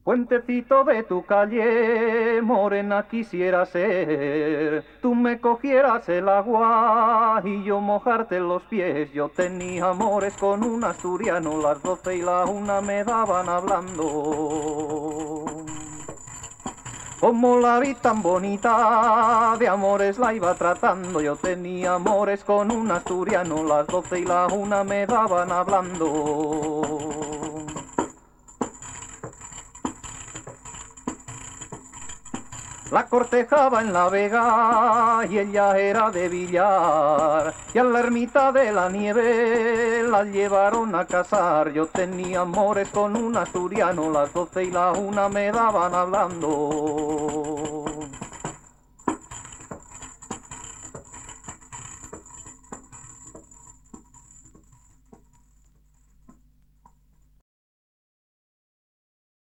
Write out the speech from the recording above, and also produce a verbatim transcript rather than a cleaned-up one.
Puentecito de tu calle, morena quisiera ser. Tú me cogieras el agua y yo mojarte los pies. Yo tenía amores con un asturiano, las doce y la una me daban hablando. Como la vi tan bonita, de amores la iba tratando. Yo tenía amores con un asturiano, las doce y la una me daban hablando. La cortejaba en La Vega y ella era de Villar, y a la ermita de la nieve la llevaron a casar. Yo tenía amores con un asturiano, las doce y la una me daban hablando.